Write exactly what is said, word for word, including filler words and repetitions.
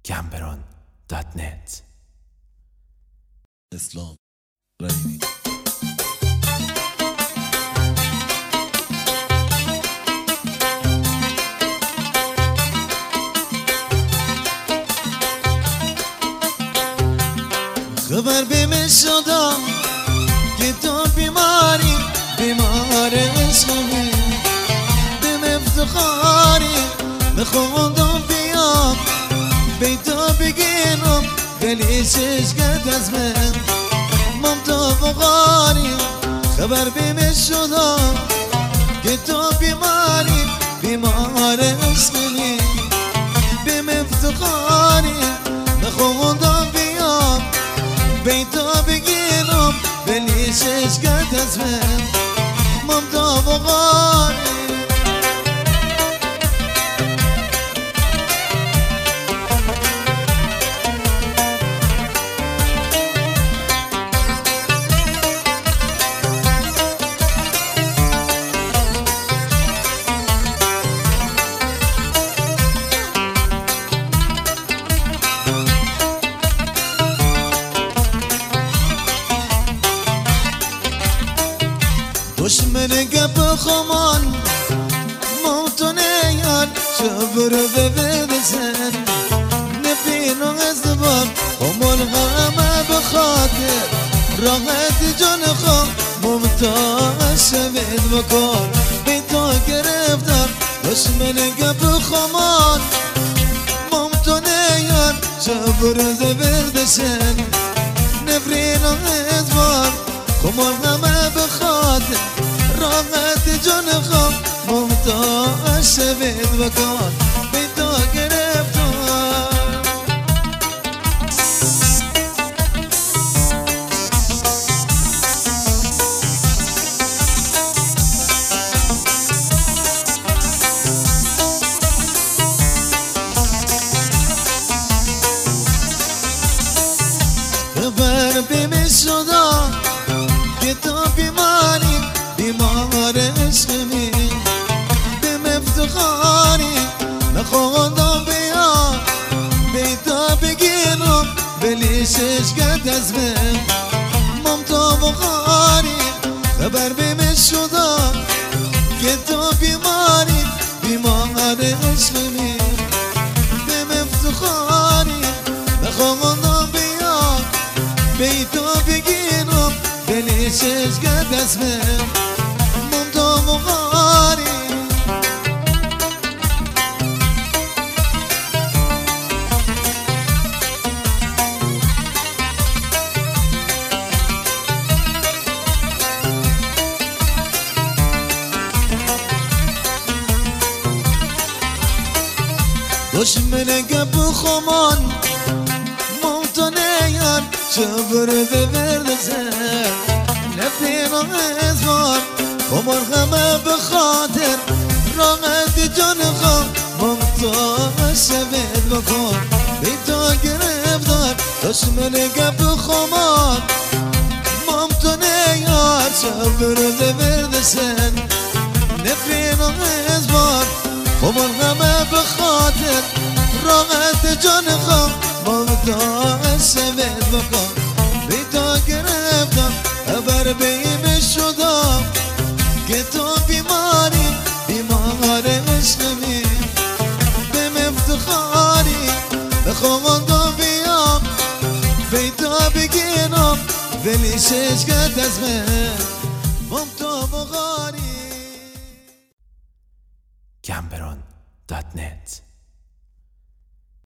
گمبران دات نت. اسلام رحیمی. خبر بهم شدم که تو بیماری بیمار عشقی، بهم افتخاری بخوندم بیام بی تو بگینم ولی چشکت از من ممتا بغاری. خبر بهم شدم که تو بیماری بیمار عشقی، بهم افتخاری بخوندم بیام بی تو بگیرم ولی چشکت از من ممتا بغاری. دشمن گپ خمان موتونه یاد شبر به بدسن نفین و ازدبار خمال غمه بخاطر راحت جان خم ممتاز شوید بکن بی تو گرفتم. دشمن گپ خمان موتونه یاد شبر به بدسن نفین و ازدبار خمال غمه بخاطر راحت جان خم ممتاز شوید بکن بی تو گرفتم. خبر بهم شدم که تو بیماری بیمار عشقی، بهم افتخاری نخوندم بیام بی تو بگیرم ولی چشکت از من ممتا بغاری. خبر بهم شدم که تو بیماری بیمار عشقی، بهم افتخاری نخوندم بیام بی تو بگیرم ولی چشکت از من ممتا بغاری. دشمن گپ خمان موتونه یاد شبر به بردسن نفین و ازمار خمار غمه بخاطر راحت جان خم ممتاز شوید بکن بی تو گرفتار. دشمن گپ خمان موتونه یاد شبر به بردسن نفین و ازمار خمار غمه بخاطر راحت جان خم ممتاز شوید بکن بی تو گرفتم. خبر بهم شدم که تو بیماری بیمار عشقی، بهم افتخاری بخوندم بیام بی تو بگیرم ولی چشکت از من ممتا بغاری. گمبران دات نت.